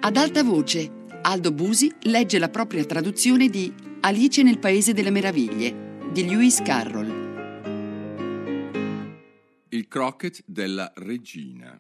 Ad alta voce, Aldo Busi legge la propria traduzione di Alice nel Paese delle Meraviglie di Lewis Carroll. Il croquet della regina.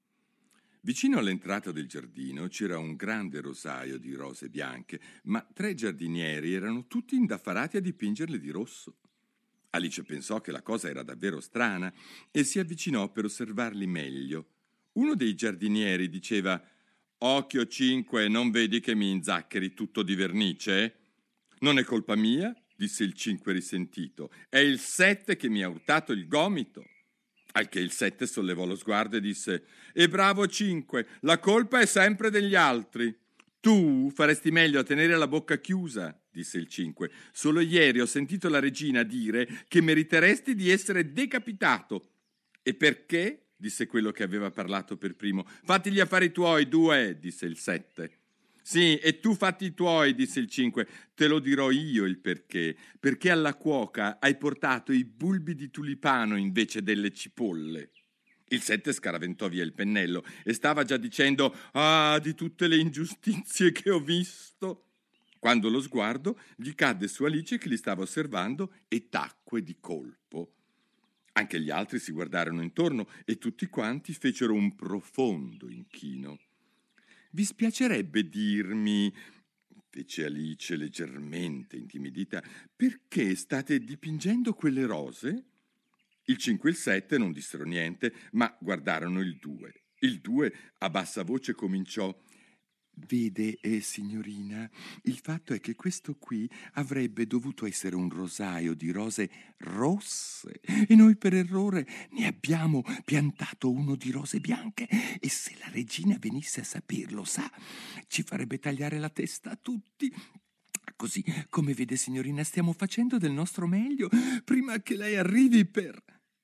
Vicino all'entrata del giardino c'era un grande rosaio di rose bianche, ma 3 giardinieri erano tutti indaffarati a dipingerle di rosso. Alice pensò che la cosa era davvero strana e si avvicinò per osservarli meglio. Uno dei giardinieri diceva: «Occhio 5, non vedi che mi inzaccheri tutto di vernice?» «Non è colpa mia», disse il 5 risentito, «è il 7 che mi ha urtato il gomito». Al che il 7 sollevò lo sguardo e disse: «E bravo 5, la colpa è sempre degli altri». «Tu faresti meglio a tenere la bocca chiusa», disse il 5. «Solo ieri ho sentito la regina dire che meriteresti di essere decapitato». «E perché?» disse quello che aveva parlato per primo. «Fatti gli affari tuoi, 2», disse il 7. «Sì, e tu fatti i tuoi», disse il 5. «Te lo dirò io il perché. Perché alla cuoca hai portato i bulbi di tulipano invece delle cipolle». Il 7 scaraventò via il pennello e stava già dicendo: «Ah, di tutte le ingiustizie che ho visto», quando lo sguardo gli cadde su Alice che li stava osservando e tacque di colpo. Anche gli altri si guardarono intorno e tutti quanti fecero un profondo inchino. «Vi spiacerebbe dirmi», fece Alice leggermente intimidita, «perché state dipingendo quelle rose?» Il 5 e il 7 non dissero niente, ma guardarono il 2. Il 2 a bassa voce cominciò: «Vede, signorina, il fatto è che questo qui avrebbe dovuto essere un rosaio di rose rosse e noi per errore ne abbiamo piantato uno di rose bianche e se la regina venisse a saperlo, sa, ci farebbe tagliare la testa a tutti. Così, come vede, signorina, stiamo facendo del nostro meglio prima che lei arrivi per...»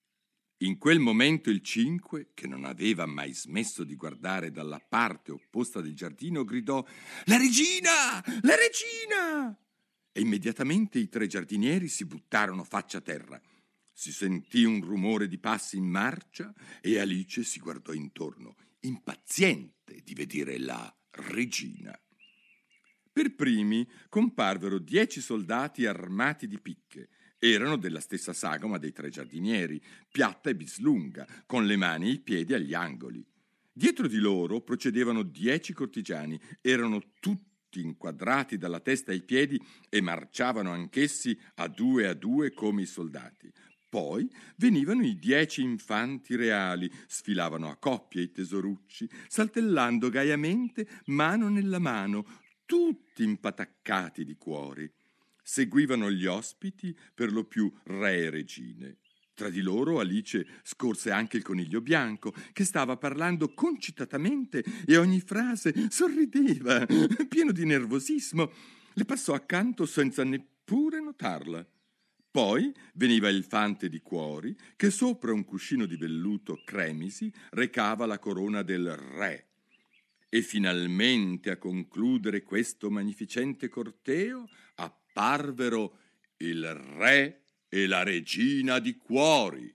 In quel momento il 5, che non aveva mai smesso di guardare dalla parte opposta del giardino, gridò: «La regina! La regina!» E immediatamente i 3 giardinieri si buttarono faccia a terra. Si sentì un rumore di passi in marcia e Alice si guardò intorno, impaziente di vedere la regina. Per primi comparvero 10 soldati armati di picche. Erano della stessa sagoma dei 3 giardinieri, piatta e bislunga, con le mani e i piedi agli angoli. Dietro di loro procedevano 10 cortigiani, erano tutti inquadrati dalla testa ai piedi e marciavano anch'essi a due come i soldati. Poi venivano i 10 infanti reali, sfilavano a coppie i tesorucci, saltellando gaiamente mano nella mano, tutti impataccati di cuori. Seguivano gli ospiti, per lo più re e regine. Tra di loro Alice scorse anche il coniglio bianco, che stava parlando concitatamente e ogni frase sorrideva, pieno di nervosismo. Le passò accanto senza neppure notarla. Poi veniva il fante di cuori, che sopra un cuscino di velluto cremisi recava la corona del re. E finalmente a concludere questo magnificente corteo apparvero il re e la regina di cuori.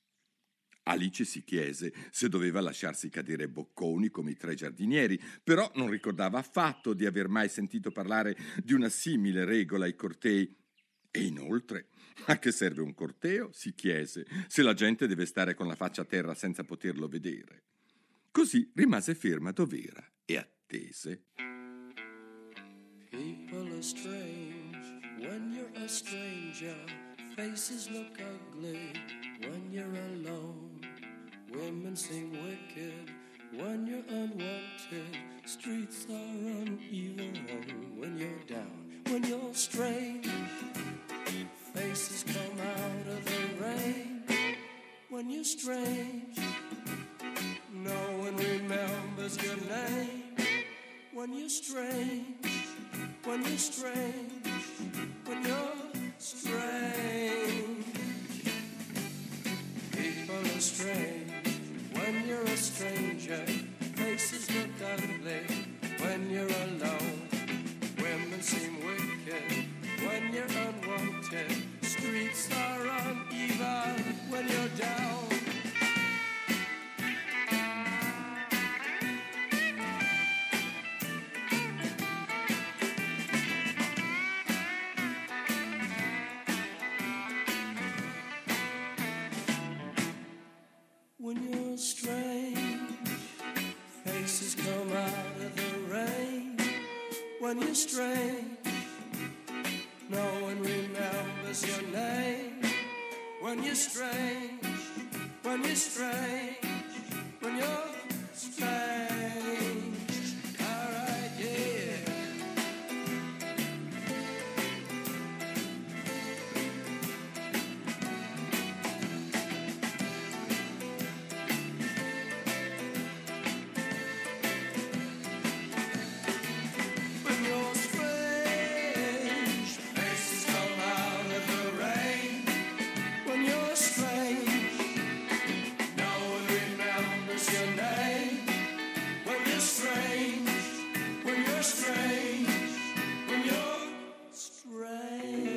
Alice si chiese se doveva lasciarsi cadere bocconi come i 3 giardinieri, però non ricordava affatto di aver mai sentito parlare di una simile regola ai cortei. E inoltre, a che serve un corteo? Si chiese, se la gente deve stare con la faccia a terra senza poterlo vedere. Così rimase ferma dov'era e attese. People are strange when you're a stranger. Faces look ugly when you're alone. Women seem wicked when you're unwanted. Streets are uneven when you're down. When you're strange, faces come out of the rain. When you're strange, no one remembers your name. When you're strange, when you're strange, when you're strange. People are strange when you're a stranger. Faces look ugly when you're alone. Women seem wicked when you're unwanted. Streets are uneven when you're down. when you're strange. No one remembers your name. When you're strange, when you're strange, when you're strange. All right, yeah. When you're strange, faces come out of the rain. When you're strange, no one remembers your name. When you're strange, when you're strange, when you're strange.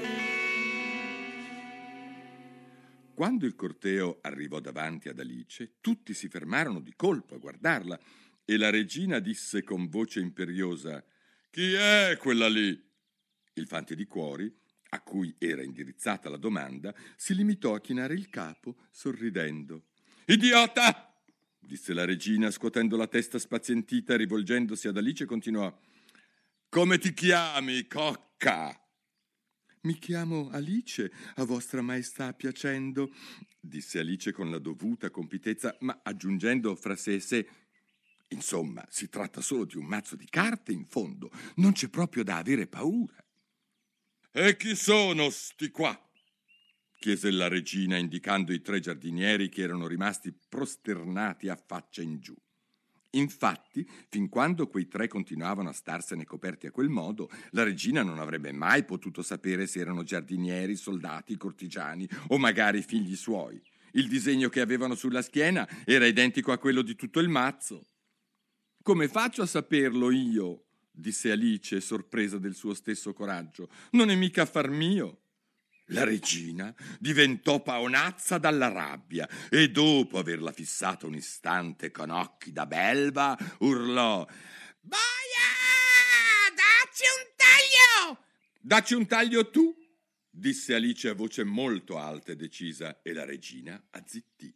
Quando il corteo arrivò davanti ad Alice, tutti si fermarono di colpo a guardarla e la regina disse con voce imperiosa: «Chi è quella lì?» Il fante di cuori, a cui era indirizzata la domanda, si limitò a chinare il capo sorridendo. «Idiota!» disse la regina, scuotendo la testa spazientita, rivolgendosi ad Alice continuò: «Come ti chiami, cocca?» «Mi chiamo Alice, a vostra maestà piacendo», disse Alice con la dovuta compitezza, ma aggiungendo fra sé e sé: «Insomma, si tratta solo di un mazzo di carte, in fondo. Non c'è proprio da avere paura». «E chi sono sti qua?» chiese la regina, indicando i 3 giardinieri che erano rimasti prosternati a faccia in giù. Infatti, fin quando quei 3 continuavano a starsene coperti a quel modo, la regina non avrebbe mai potuto sapere se erano giardinieri, soldati, cortigiani o magari figli suoi. Il disegno che avevano sulla schiena era identico a quello di tutto il mazzo. «Come faccio a saperlo io?» disse Alice, sorpresa del suo stesso coraggio. «Non è mica affar mio». La regina diventò paonazza dalla rabbia e dopo averla fissata un istante con occhi da belva urlò: «Boia! Dacci un taglio!» «Dacci un taglio tu!» disse Alice a voce molto alta e decisa, e la regina azzittì.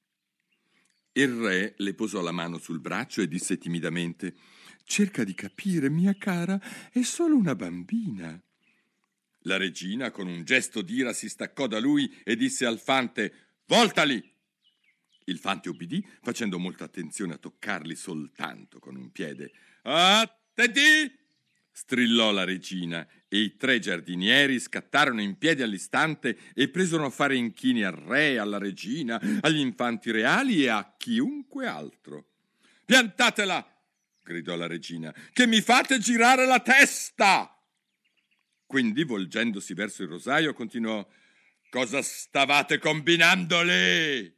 Il re le posò la mano sul braccio e disse timidamente: «Cerca di capire, mia cara, è solo una bambina». La regina, con un gesto d'ira, si staccò da lui e disse al fante: «Voltali!» Il fante ubbidì, facendo molta attenzione a toccarli soltanto con un piede. «Attenti!» strillò la regina, e i 3 giardinieri scattarono in piedi all'istante e presero a fare inchini al re, alla regina, agli infanti reali e a chiunque altro. «Piantatela!» gridò la regina, «che mi fate girare la testa!» Quindi, volgendosi verso il rosaio, continuò: «Cosa stavate combinando lì?»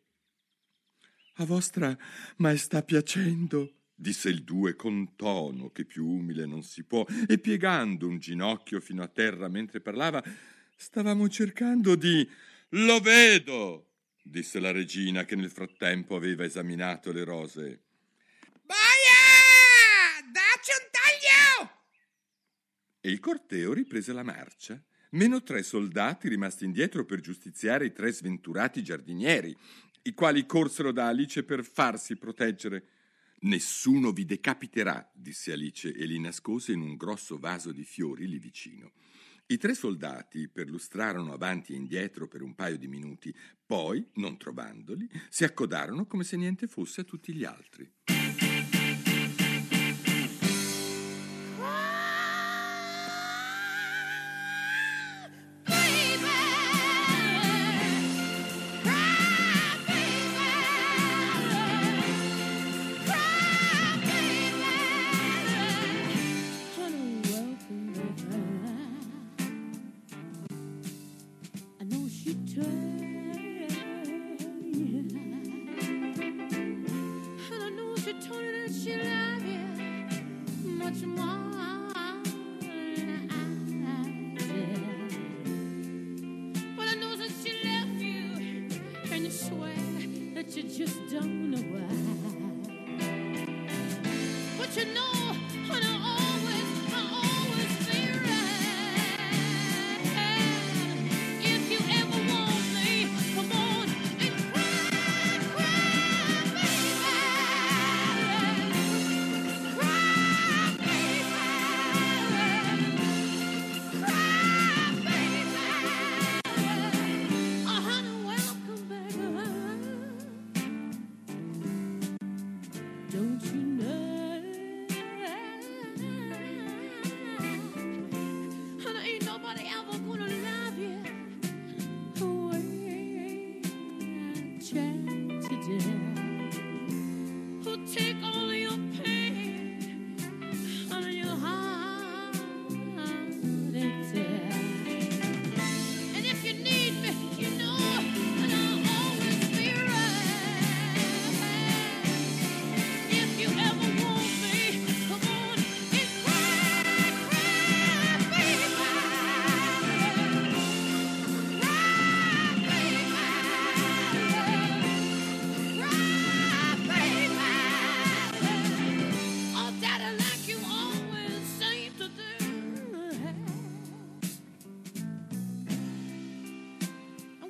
«A vostra maestà piacendo», disse il 2 con tono che più umile non si può, e piegando un ginocchio fino a terra mentre parlava: «Stavamo cercando di...» «Lo vedo», disse la regina, che nel frattempo aveva esaminato le rose. «Boia! Dacci un taglio!» E il corteo riprese la marcia, meno 3 soldati rimasti indietro per giustiziare i 3 sventurati giardinieri, i quali corsero da Alice per farsi proteggere. «Nessuno vi decapiterà», disse Alice, e li nascose in un grosso vaso di fiori lì vicino. I 3 soldati perlustrarono avanti e indietro per un paio di minuti, poi, non trovandoli, si accodarono come se niente fosse a tutti gli altri.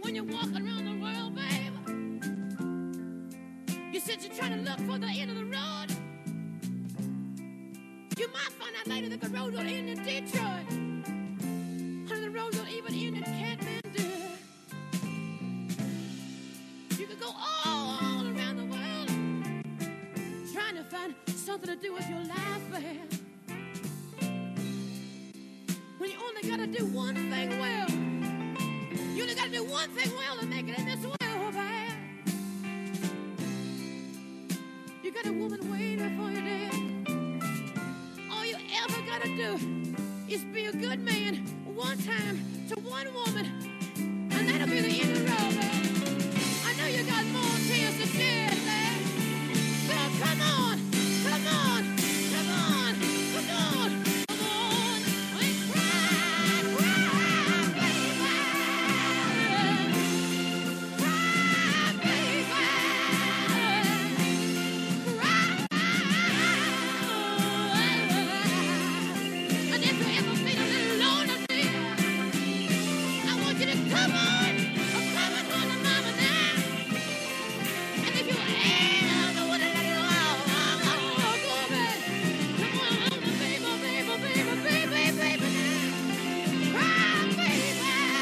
when you're walking around the world, babe. You said you're trying to look for the end of the road. You might find out later that the road don't end in Detroit. Honey, the road don't even end in Kathmandu. You could go all around the world trying to find something to do with your life, babe. When you only gotta do one thing well. You only gotta do one thing well to make it in this world, babe. You got a woman waiting for you there. All you ever gotta do is be a good man one time to one woman, and that'll be the end of the road, babe. I know you got more tears to shed, babe. So come on, come on, come on, come on, come on, and cry, cry, baby. Cry, baby. Cry. And if you ever feel a little lonely, dear, I want you to come on home to mama now. And if you ever want to let it all go, baby, come on home to baby, baby, baby, baby, baby now. Cry, baby.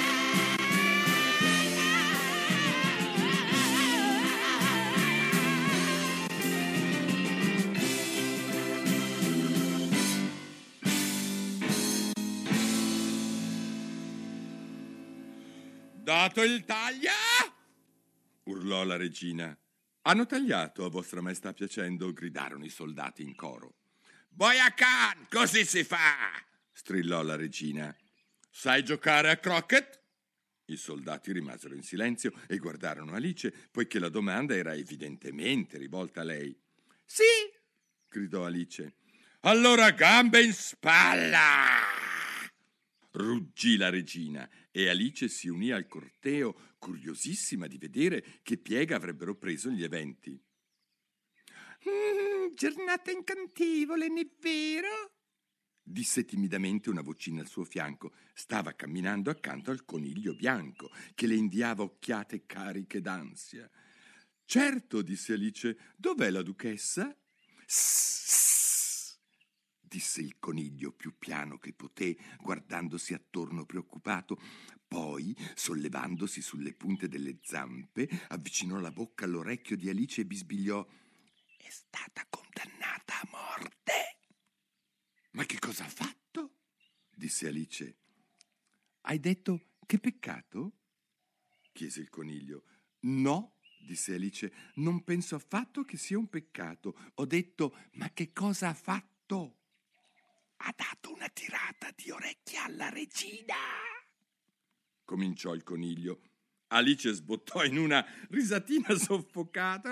Dato il taglia! Urlò la regina. Hanno tagliato, a vostra maestà piacendo, gridarono i soldati in coro. Boia Khan, così si fa! Strillò la regina. Sai giocare a croquet? I soldati rimasero in silenzio e guardarono Alice, poiché la domanda era evidentemente rivolta a lei. Sì! Gridò Alice. Allora gambe in spalla! Ruggì la regina e Alice si unì al corteo, curiosissima di vedere che piega avrebbero preso gli eventi. Giornata incantevole, non è vero? Disse timidamente una vocina al suo fianco. Stava camminando accanto al coniglio bianco, che le inviava occhiate cariche d'ansia. Certo, disse Alice, dov'è la duchessa? Disse il coniglio più piano che poté, guardandosi attorno preoccupato. Poi, sollevandosi sulle punte delle zampe, avvicinò la bocca all'orecchio di Alice e bisbigliò: «È stata condannata a morte!» «Ma che cosa ha fatto?» disse Alice. «Hai detto che peccato?» chiese il coniglio. «No», disse Alice, «non penso affatto che sia un peccato. Ho detto, ma che cosa ha fatto?» «Ha dato una tirata di orecchie alla regina!» cominciò il coniglio. Alice sbottò in una risatina soffocata.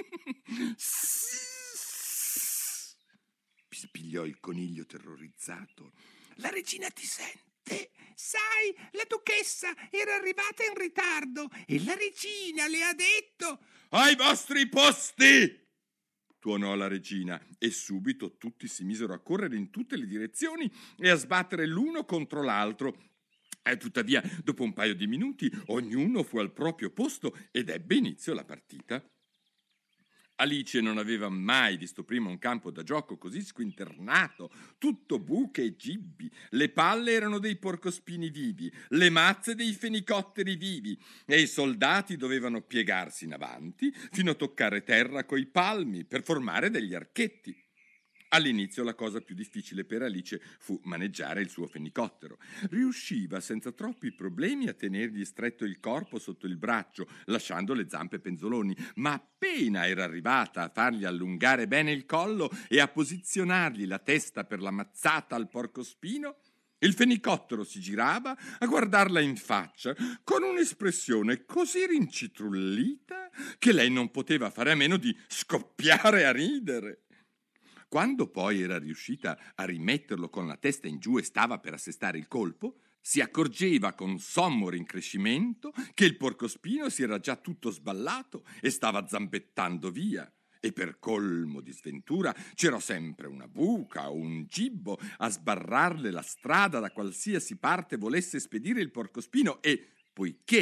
Bisbigliò il coniglio terrorizzato. «La regina ti sente? Sai, la duchessa era arrivata in ritardo e la regina le ha detto: ai vostri posti!» tuonò la regina e subito tutti si misero a correre in tutte le direzioni e a sbattere l'uno contro l'altro. E tuttavia, dopo un paio di minuti, ognuno fu al proprio posto ed ebbe inizio la partita. Alice non aveva mai visto prima un campo da gioco così squinternato, tutto buche e gibbi. Le palle erano dei porcospini vivi, le mazze dei fenicotteri vivi, e i soldati dovevano piegarsi in avanti fino a toccare terra coi palmi per formare degli archetti. All'inizio la cosa più difficile per Alice fu maneggiare il suo fenicottero. Riusciva senza troppi problemi a tenergli stretto il corpo sotto il braccio, lasciando le zampe penzoloni, ma appena era arrivata a fargli allungare bene il collo e a posizionargli la testa per la mazzata al porcospino, il fenicottero si girava a guardarla in faccia con un'espressione così rincitrullita che lei non poteva fare a meno di scoppiare a ridere. Quando poi era riuscita a rimetterlo con la testa in giù e stava per assestare il colpo, si accorgeva con sommo rincrescimento che il porcospino si era già tutto sballato e stava zampettando via. E per colmo di sventura c'era sempre una buca o un gibbo a sbarrarle la strada da qualsiasi parte volesse spedire il porcospino e, poiché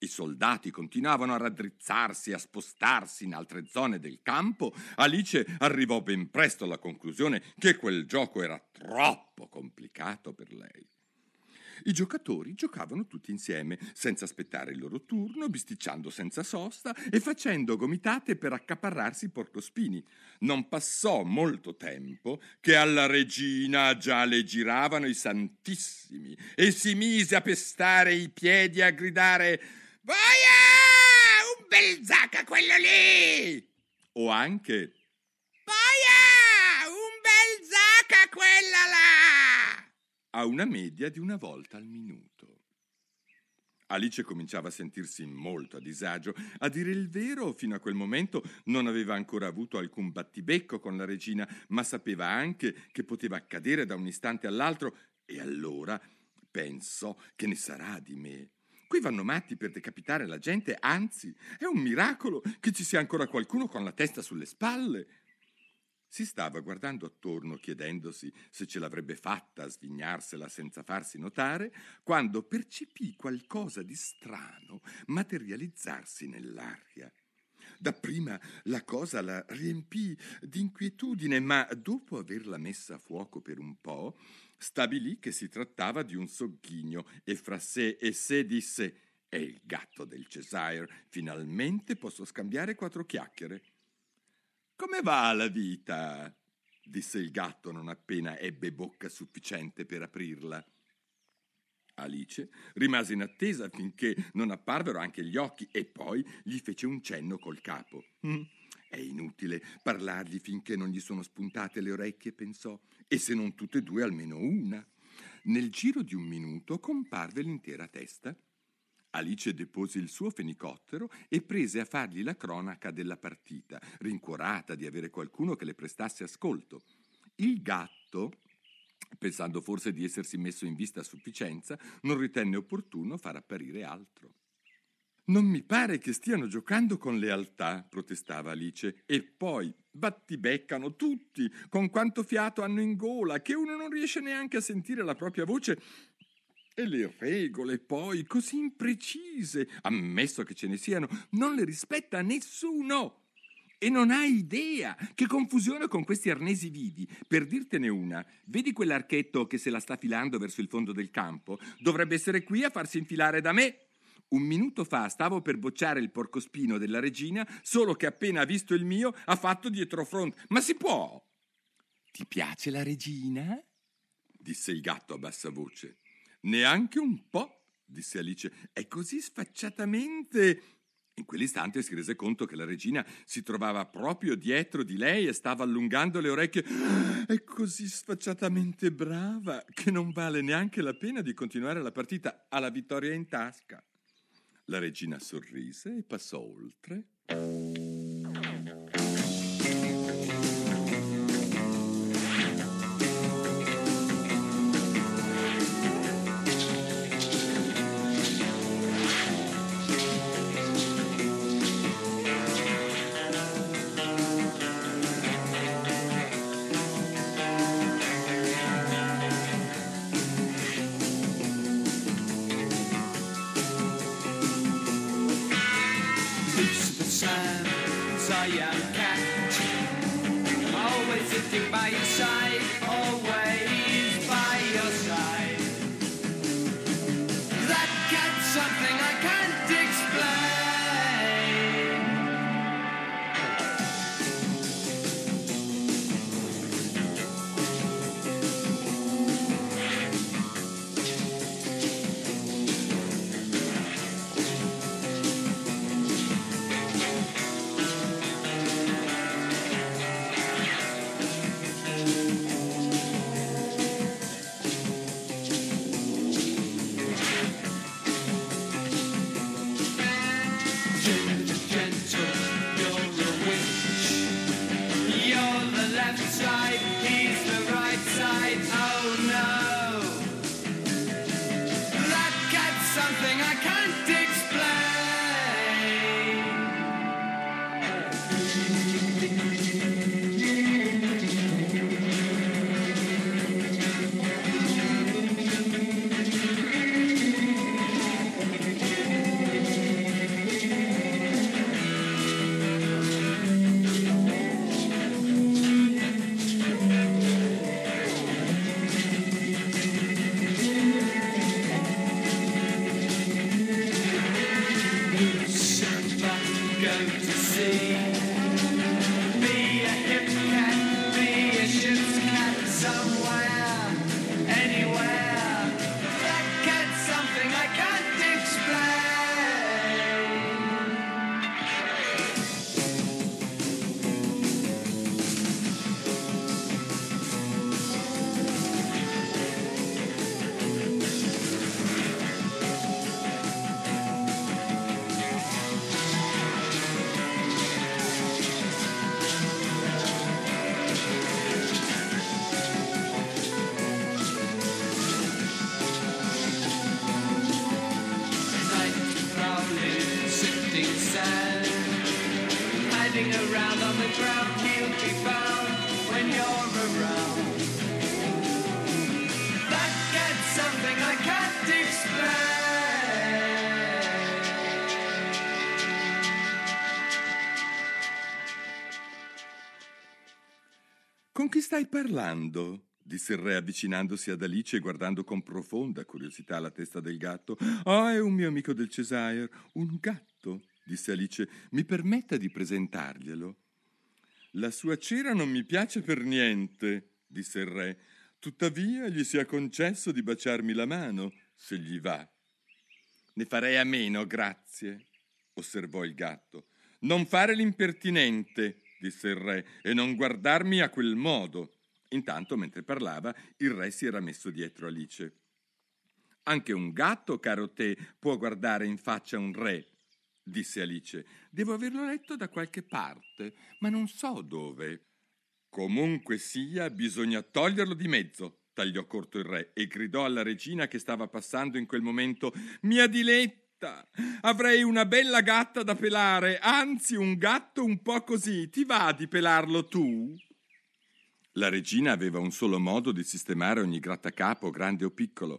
I soldati continuavano a raddrizzarsi e a spostarsi in altre zone del campo. Alice arrivò ben presto alla conclusione che quel gioco era troppo complicato per lei. I giocatori giocavano tutti insieme, senza aspettare il loro turno, bisticciando senza sosta e facendo gomitate per accaparrarsi i porcospini. Non passò molto tempo che alla regina già le giravano i santissimi e si mise a pestare i piedi e a gridare: «Boia! Un bel zacca quello lì!» O anche: «Boia! Un bel zacca quella là!» a una media di una volta al minuto. Alice cominciava a sentirsi molto a disagio. A dire il vero, fino a quel momento non aveva ancora avuto alcun battibecco con la regina, ma sapeva anche che poteva accadere da un istante all'altro, e allora pensò: che ne sarà di me? Qui vanno matti per decapitare la gente, anzi, è un miracolo che ci sia ancora qualcuno con la testa sulle spalle. Si stava guardando attorno, chiedendosi se ce l'avrebbe fatta a svignarsela senza farsi notare, quando percepì qualcosa di strano materializzarsi nell'aria. Dapprima la cosa la riempì di inquietudine, ma dopo averla messa a fuoco per un po', stabilì che si trattava di un sogghigno e fra sé e sé disse: «È il gatto del Cheshire, finalmente posso scambiare 4 chiacchiere». «Come va la vita?» disse il gatto non appena ebbe bocca sufficiente per aprirla. Alice rimase in attesa finché non apparvero anche gli occhi e poi gli fece un cenno col capo. È inutile parlargli finché non gli sono spuntate le orecchie, pensò, e se non tutte e due almeno una. Nel giro di un minuto comparve l'intera testa. Alice depose il suo fenicottero e prese a fargli la cronaca della partita, rincuorata di avere qualcuno che le prestasse ascolto. Il gatto, pensando forse di essersi messo in vista a sufficienza, non ritenne opportuno far apparire altro. «Non mi pare che stiano giocando con lealtà», protestava Alice, «e poi battibeccano tutti, con quanto fiato hanno in gola, che uno non riesce neanche a sentire la propria voce. E le regole poi, così imprecise, ammesso che ce ne siano, non le rispetta nessuno. E non hai idea che confusione con questi arnesi vivi. Per dirtene una, vedi quell'archetto che se la sta filando verso il fondo del campo? Dovrebbe essere qui a farsi infilare da me. Un minuto fa stavo per bocciare il porcospino della regina, solo che appena ha visto il mio ha fatto dietrofront. Ma si può?» «Ti piace la regina?» disse il gatto a bassa voce. «Neanche un po'», disse Alice, «è così sfacciatamente...» In quell'istante si rese conto che la regina si trovava proprio dietro di lei e stava allungando le orecchie. «È così sfacciatamente brava che non vale neanche la pena di continuare la partita, ha la vittoria in tasca». La regina sorrise e passò oltre. A young cat, always sitting by your side, always by your side. That cat's something I can't explain. sea. Be a hip cat, be a ship's cat, somewhere, anywhere. That cat's something I can't explain. Hiding around on the ground, he'll be found when you're around. That gets something I can't explain. Con chi stai parlando? Disse il re avvicinandosi ad Alice e guardando con profonda curiosità la testa del gatto. Ah, è un mio amico del Cheshire, un gatto, disse Alice. Mi permetta di presentarglielo. La sua cera non mi piace per niente, disse il re. Tuttavia gli sia concesso di baciarmi la mano, se gli va. Ne farei a meno, grazie, osservò il gatto. Non fare l'impertinente, disse il re, e non guardarmi a quel modo. Intanto, mentre parlava, il re si era messo dietro Alice. Anche un gatto, caro te, può guardare in faccia un re, disse Alice. Devo averlo letto da qualche parte, ma non so dove. Comunque sia, bisogna toglierlo di mezzo, tagliò corto il re e gridò alla regina che stava passando in quel momento. Mia diletta, avrei una bella gatta da pelare, anzi un gatto un po' così. Ti va di pelarlo tu? La regina aveva un solo modo di sistemare ogni grattacapo, grande o piccolo.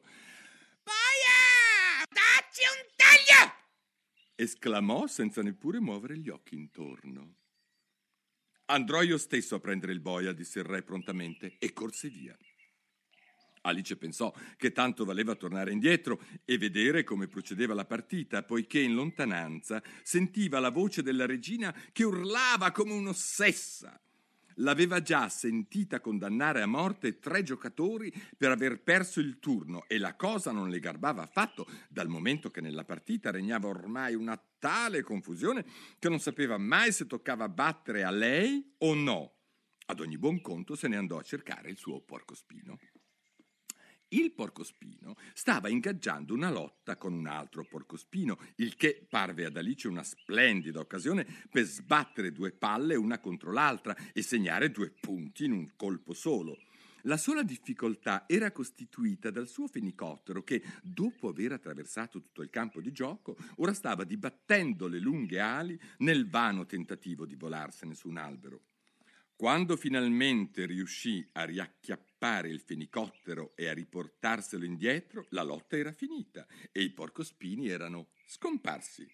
«Boia, dacci un taglio!» esclamò senza neppure muovere gli occhi intorno. «Andrò io stesso a prendere il boia», disse il re prontamente, e corse via. Alice pensò che tanto valeva tornare indietro e vedere come procedeva la partita, poiché in lontananza sentiva la voce della regina che urlava come un'ossessa. L'aveva già sentita condannare a morte 3 giocatori per aver perso il turno e la cosa non le garbava affatto, dal momento che nella partita regnava ormai una tale confusione che non sapeva mai se toccava battere a lei o no. Ad ogni buon conto se ne andò a cercare il suo porcospino. Il porcospino stava ingaggiando una lotta con un altro porcospino, il che parve ad Alice una splendida occasione per sbattere 2 palle una contro l'altra e segnare 2 punti in un colpo solo. La sola difficoltà era costituita dal suo fenicottero che, dopo aver attraversato tutto il campo di gioco, ora stava dibattendo le lunghe ali nel vano tentativo di volarsene su un albero. Quando finalmente riuscì a riacchiappare il fenicottero e a riportarselo indietro, la lotta era finita e i porcospini erano scomparsi.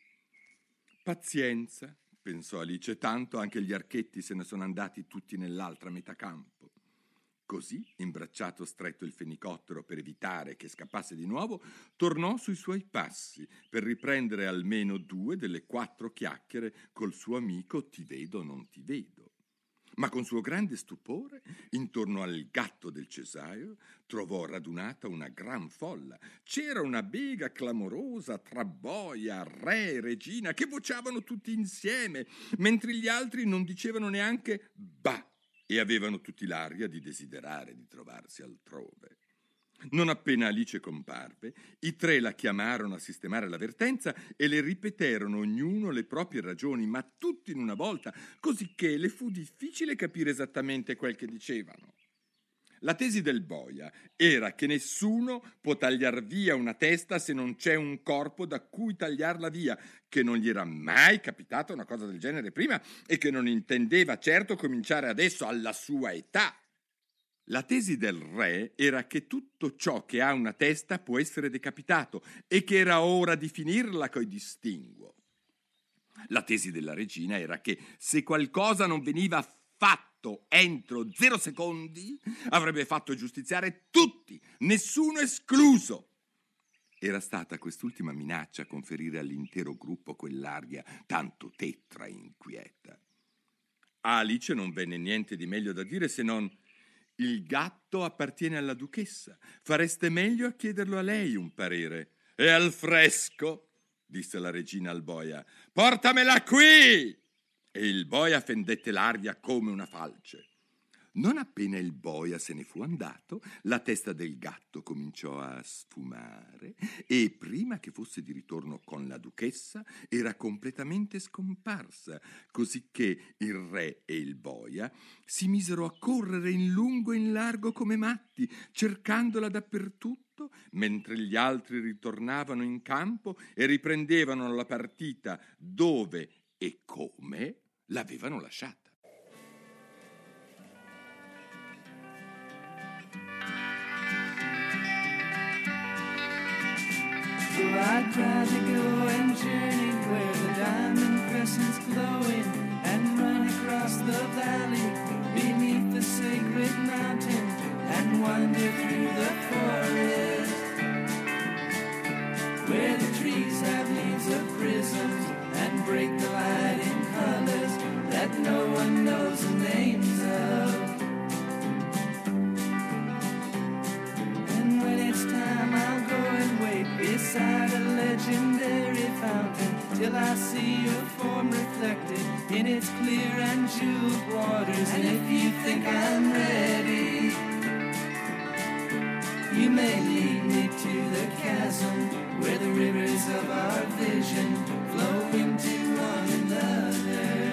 Pazienza, pensò Alice, tanto anche gli archetti se ne sono andati tutti nell'altra metà campo. Così, imbracciato stretto il fenicottero per evitare che scappasse di nuovo, tornò sui suoi passi per riprendere almeno 2 delle 4 chiacchiere col suo amico Ti vedo non ti vedo. Ma con suo grande stupore, intorno al gatto del Cheshire, trovò radunata una gran folla. C'era una bega clamorosa tra boia, re e regina che vociavano tutti insieme, mentre gli altri non dicevano neanche bah e avevano tutti l'aria di desiderare di trovarsi altrove. Non appena Alice comparve, i 3 la chiamarono a sistemare l'avvertenza e le ripeterono ognuno le proprie ragioni, ma tutti in una volta, cosicché le fu difficile capire esattamente quel che dicevano. La tesi del boia era che nessuno può tagliar via una testa se non c'è un corpo da cui tagliarla via, che non gli era mai capitata una cosa del genere prima e che non intendeva certo cominciare adesso alla sua età. La tesi del re era che tutto ciò che ha una testa può essere decapitato e che era ora di finirla coi distinguo. La tesi della regina era che se qualcosa non veniva fatto entro 0 secondi avrebbe fatto giustiziare tutti, nessuno escluso. Era stata quest'ultima minaccia a conferire all'intero gruppo quell'aria tanto tetra e inquieta. A Alice non venne niente di meglio da dire se non: «Il gatto appartiene alla duchessa. Fareste meglio a chiederlo a lei un parere». «E al fresco», disse la regina al boia, «portamela qui!» E il boia fendette l'aria come una falce. Non appena il boia se ne fu andato, la testa del gatto cominciò a sfumare e prima che fosse di ritorno con la duchessa era completamente scomparsa, cosicché il re e il boia si misero a correre in lungo e in largo come matti, cercandola dappertutto, mentre gli altri ritornavano in campo e riprendevano la partita dove e come l'avevano lasciata. So I'd rather go and journey where the diamond crescent's glowing, and run across the valley beneath the sacred mountain, and wander through the forest where the trees have leaves of prisms and break the light in colors that no one knows the names of. And when it's time, I'll go and wait beside a legendary fountain till I see your form reflected in its clear and jeweled waters. And if you think I'm ready, you may lead me to the chasm where the rivers of our vision flow into one another.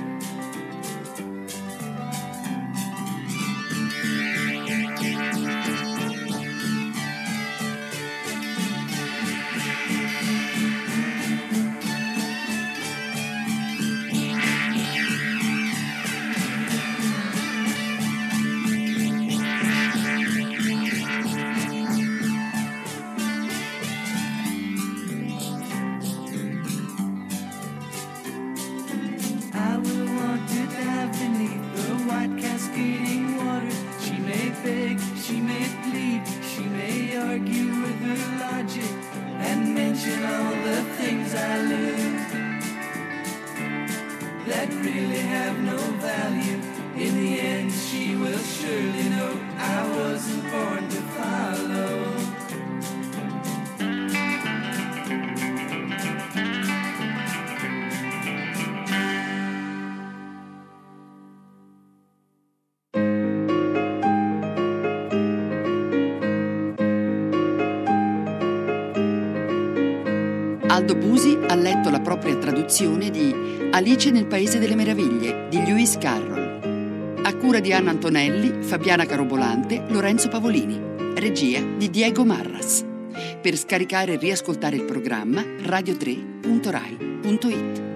Aldo Busi ha letto la propria traduzione di Alice nel Paese delle Meraviglie di Lewis Carroll, a cura di Anna Antonelli, Fabiana Carobolante, Lorenzo Pavolini, regia di Diego Marras. Per scaricare e riascoltare il programma radio3.rai.it.